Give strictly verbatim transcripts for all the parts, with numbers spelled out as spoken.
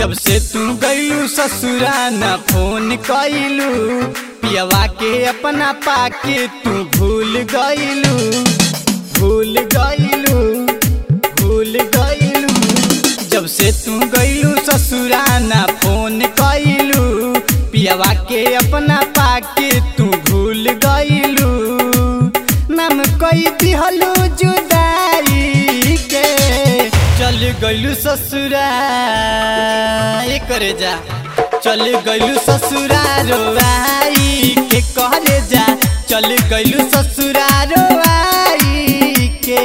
जब से तू गईलू ससुरा न फोन कइलू, पियवा के अपना पाके तू भूल गईलू भूल गईलू भूल गईलू। जब से तू गईलू ससुरा न फोन कइलू, पियवा के अपना पाके तू भूल गईलू। नाम कई दिहलू जुदाई के, चल गईलू ससुरा करे जा, चल गईलू ससुरा रोआई के करे जा, चल गईलू ससुरा रोआई के।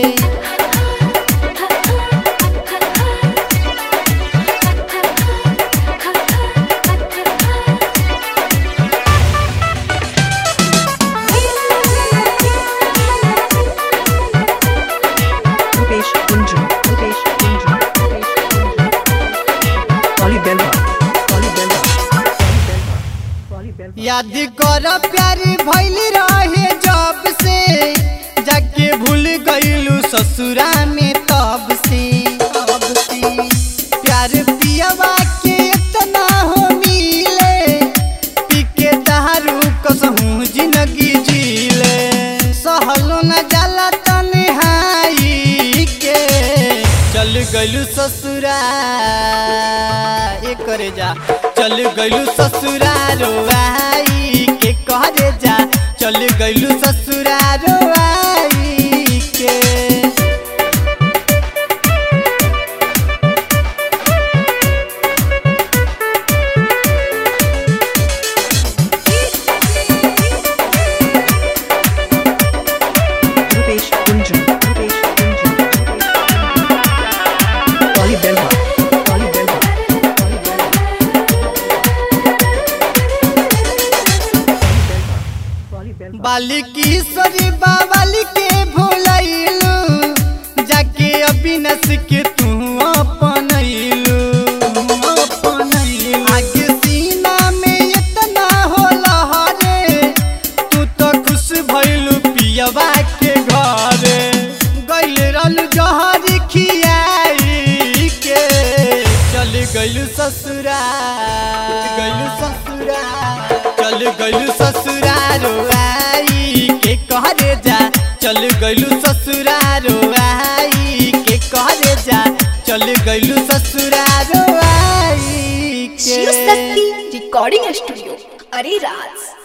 याद कर प्यार भइल रहे जब से, जाके भूल गईलू ससुरा में तब से तब से। प्यार पियवा के इतना हो मिले, पी के दारू कसहूँ जिंदगी जीले। सहलो न जाला तन्हाई के, चल गईलू ससुरा करे जा, चल गईलू ससुरा रोआई के करे जा, चल गईलू ससुरा रोआई के। बालिकीश्वरी बाबाली के भूलैलू, जाके अविनाश के तू अपनैलू अपनैलू। आगे सीना में इतना हो लहरे, तू तो खुश भइलू पियवा के घरे। गइल रहलू जहर खियाई के, चल गइलू ससुरा गइलू ससुरा चल गइलू ससुरा रोआई के करे जा, चल गइलू ससुरा रोआई के करे जा, चल गइलू ससुरा रोआई के। शिव शक्ति रिकॉर्डिंग स्टूडियो, अरे राज।